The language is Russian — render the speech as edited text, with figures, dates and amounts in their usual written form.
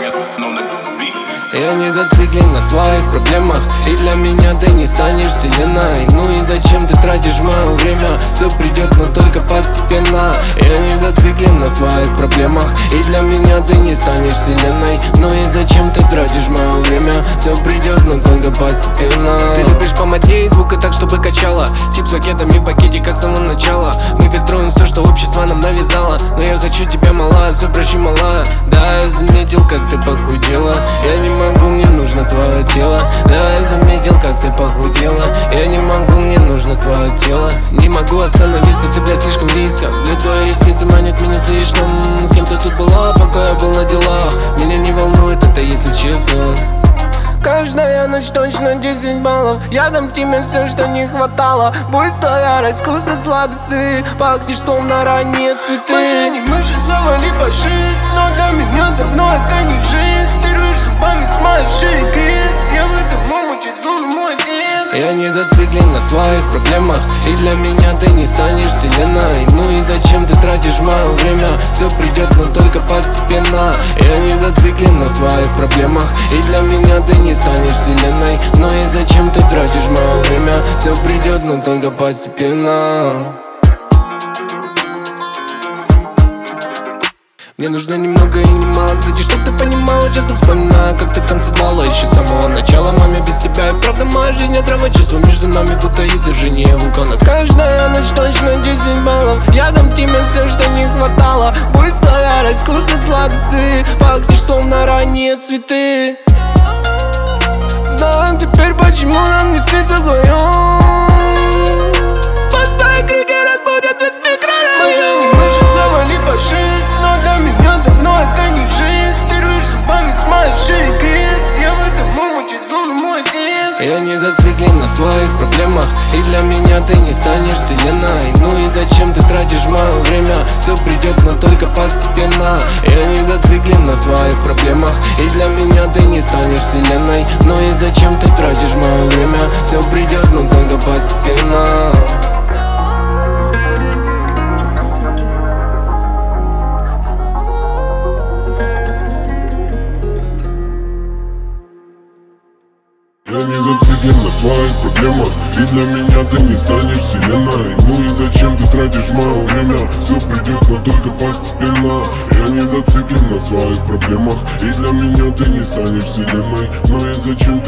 Я не зациклен на своих проблемах, и для меня ты не станешь вселенной. Ну и зачем ты тратишь мое время? Все придет, но только постепенно. Я не зациклен на своих проблемах, и для меня ты не станешь вселенной. Ну и зачем ты тратишь мое время? Все придет, но только постепенно. Ты любишь помоднее звука так, чтобы качало. Тип с пакетами в пакете, как с самого начала. Мы фильтруем все, что общество нам навязало. Но я хочу тебя, малая, все прощи, малая. Да, я заметил, как ты похудела. Я не могу, мне нужно твое тело. Да, я заметил, как ты похудела. Я не могу, мне нужно твое тело. Не могу остановиться, ты, блядь, слишком близко. Для твои ресницы манят меня слишком. С кем ты тут была, пока я был на делах? Меня не волнует это, если честно. Каждая ночь точно 10 баллов. Я дам тебе все, что не хватало. Пусть твоя вкус от сладости. Пахнешь, словно ранние цветы. Мы же завали по жизнь, но для меня давно это не жизнь. Ты рвешь зубами с моей шеи крест. Я в этом омуте, словно мой отец. Я не зациклен на своих проблемах, и для меня ты не станешь вселенной. Ну и зачем ты тратишь мое время? Все придет, но только постепенно. Я не зациклен на своих проблемах, и для меня ты не станешь вселенной. Ну и зачем ты тратишь мое время? Все придет, но только постепенно. Мне нужно немного и немало, кстати, чтоб ты понимала. Часто вспоминаю, как ты танцевала еще с самого начала. Маме, без тебя и правда моя жизнь отрава. Чувство между нами будто извержение вулкана. Каждая ночь точно 10 баллов. Я дам тебе все, что не хватало. Пусть твоя вкус от сладости. Пахнешь, словно ранние цветы. Знаем теперь, почему нам не спится вдвоем. Поставь крики, разбудят весь микрорайон. Мы же завали по жизнь, но для меня давно это не жизнь. Ты рвешь зубами с моей шеи крест. Я в этом омуте, словно мой отец. Я не зациклен на своих проблемах, и для меня ты не станешь вселенной. Ну и зачем ты тратишь мое время? Все придет, но только постепенно. Я не зациклен на своих проблемах, и для меня ты не станешь вселенной. Ну и зачем ты тратишь мое время? Все придет, но только постепенно. Я не зациклен на своих проблемах, и для меня ты не станешь вселенной. Ну и зачем ты тратишь мое время? Все придет, но только постепенно. Я не зациклен на своих проблемах, и для меня ты не станешь вселенной. Ну и зачем